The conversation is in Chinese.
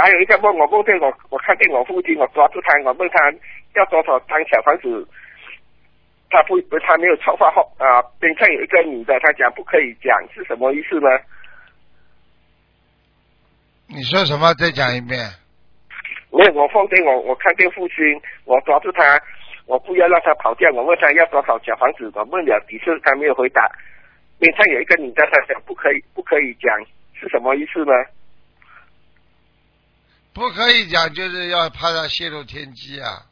还有一个梦，我梦见我看见我父亲，我抓住他，我问他要多少张小房子，他没有筹划后边上有一个女的，他讲不可以讲，是什么意思呢？ 你说什么？再讲一遍。 没有，我梦见我看见父亲，我抓住他，我不要让他跑掉，我问他要多少小房子，我问了几次他没有回答，边上有一个女的，他讲不可以讲，是什么意思呢？ 不可以讲，就是要怕他泄露天机啊。